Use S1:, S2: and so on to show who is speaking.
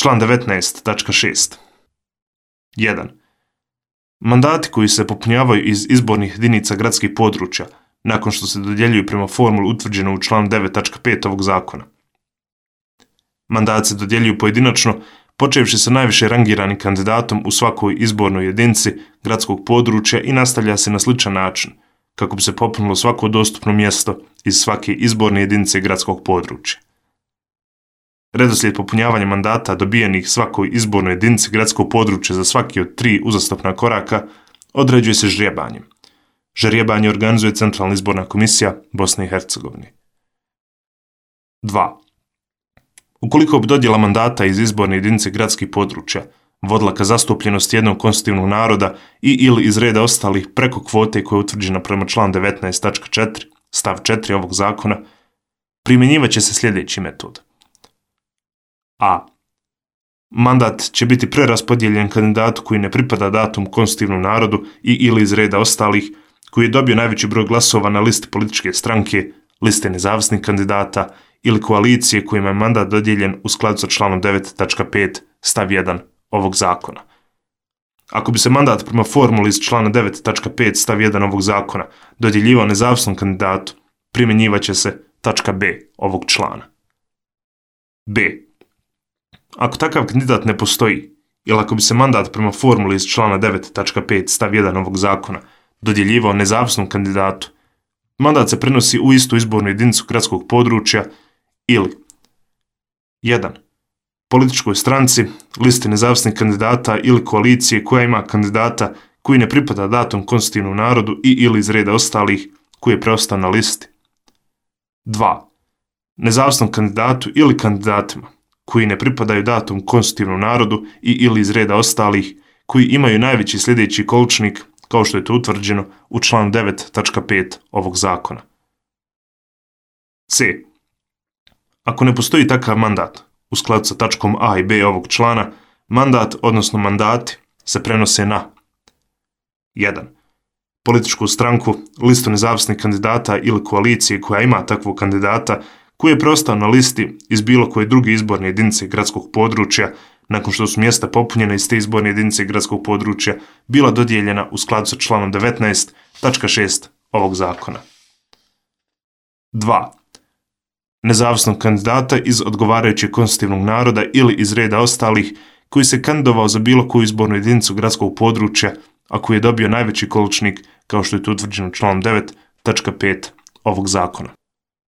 S1: Član 19.6. 1. Mandati koji se popunjavaju iz izbornih jedinica gradskih područja nakon što se dodjeljuju prema formuli utvrđenoj u članu 9.5 ovog zakona. Mandati se dodjeljuju pojedinačno, počevši sa najviše rangiranim kandidatom u svakoj izbornoj jedinici gradskog područja i nastavlja se na sličan način, kako bi se popunilo svako dostupno mjesto iz svake izborne jedinice gradskog područja. Redoslijed popunjavanja mandata dobijenih svakoj izbornoj jedinici gradskog područja za svaki od 3 uzastopna koraka određuje se ždrijebanjem. Ždrijebanje organizuje Centralna izborna komisija Bosne i Hercegovine. 2. Ukoliko bi dodjela mandata iz izborne jedinice gradskih područja vodila ka zastupljenosti jednog konstitutivnog naroda ili iz reda ostalih preko kvote koja je utvrđena prema članu 19.4 stav 4 ovog zakona, primjenjivat će se sljedeći metod. A. Mandat će biti preraspodijeljen kandidatu koji ne pripada datom konstitutivnom narodu ili iz reda ostalih koji je dobio najveći broj glasova na listi političke stranke, liste nezavisnih kandidata ili koalicije kojima je mandat dodijeljen u skladu sa članom 9.5 stav 1 ovog zakona. Ako bi se mandat prema formuli iz člana 9.5 stav 1 ovog zakona dodjeljivao nezavisnom kandidatu, primjenjivat će se tačka B ovog člana. B. Ako takav kandidat ne postoji, ili ako bi se mandat prema formuli iz člana 9.5 stav 1 ovog zakona dodjeljivao nezavisnom kandidatu, mandat se prenosi u istu izbornu jedinicu gradskog područja ili 1. političkoj stranci, listi nezavisnih kandidata ili koalicije koja ima kandidata koji ne pripada datom konstitutivnom narodu ili iz reda ostalih koji je preostao na listi. 2. nezavisnom kandidatu ili kandidatima koji ne pripadaju datom konstitutivnom narodu ili iz reda ostalih koji imaju najveći sljedeći količnik kao što je to utvrđeno u članu 9.5 ovog zakona. C. Ako ne postoji takav mandat, u skladu sa tačkom A i B ovog člana, mandat, odnosno mandati, se prenose na 1. političku stranku, listu nezavisnih kandidata ili koalicije koja ima takvog kandidata koji je preostao na listi iz bilo koje druge izborne jedinice gradskog područja nakon što su mjesta popunjena iz te izborne jedinice gradskog područja bila dodijeljena u skladu sa članom 19.6 ovog zakona. 2. nezavisnog kandidata iz odgovarajućeg konstitutivnog naroda ili iz reda ostalih koji se kandidovao za bilo koju izbornu jedinicu gradskog područja, a koji je dobio najveći količnik kao što je to utvrđeno članom 9.5 ovog zakona.